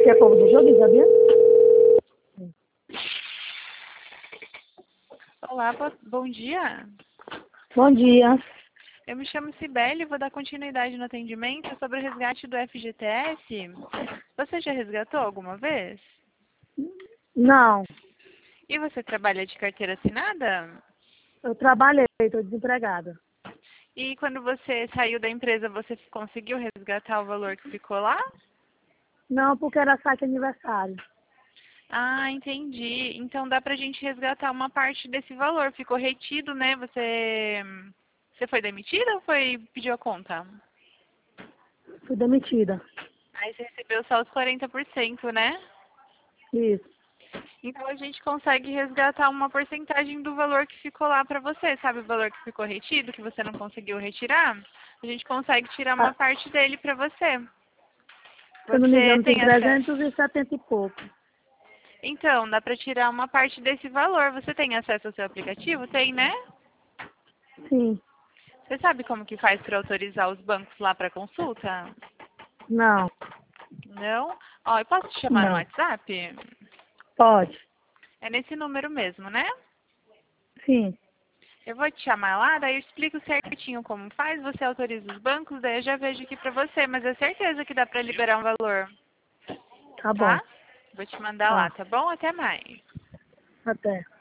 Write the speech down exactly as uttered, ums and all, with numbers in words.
aqui é povo de jogo, sabia? Olá, bo- bom dia. Bom dia. Eu me chamo Cibele e vou dar continuidade no atendimento sobre o resgate do F G T S. Você já resgatou alguma vez? Não, E você trabalha de carteira assinada? eu trabalhei, estou desempregada. E quando você saiu da empresa, você conseguiu resgatar o valor que ficou lá? Não, porque era site aniversário. Ah, entendi. Então dá pra gente resgatar uma parte desse valor. Ficou retido, né? Você, você foi demitida ou foi pediu a conta? Fui demitida. Aí você recebeu só os quarenta por cento, né? Isso. Então a gente consegue resgatar uma porcentagem do valor que ficou lá para você, sabe o valor que ficou retido, que você não conseguiu retirar? A gente consegue tirar uma Ah, parte dele para você. se eu não me Você engano, tem tem acesso? trezentos e setenta e pouco. Então, dá para tirar uma parte desse valor. Você tem acesso ao seu aplicativo? Tem, né? Sim. Você sabe como que faz para autorizar os bancos lá para consulta? Não, Não? Ó, eu posso te chamar no não. WhatsApp? Pode. É nesse número mesmo, né? Sim. Eu vou te chamar lá, daí eu explico certinho como faz, você autoriza os bancos, daí eu já vejo aqui pra você, mas é certeza que dá pra liberar um valor, Tá bom. tá? Vou te mandar lá, Tá. tá bom? Até mais. Até.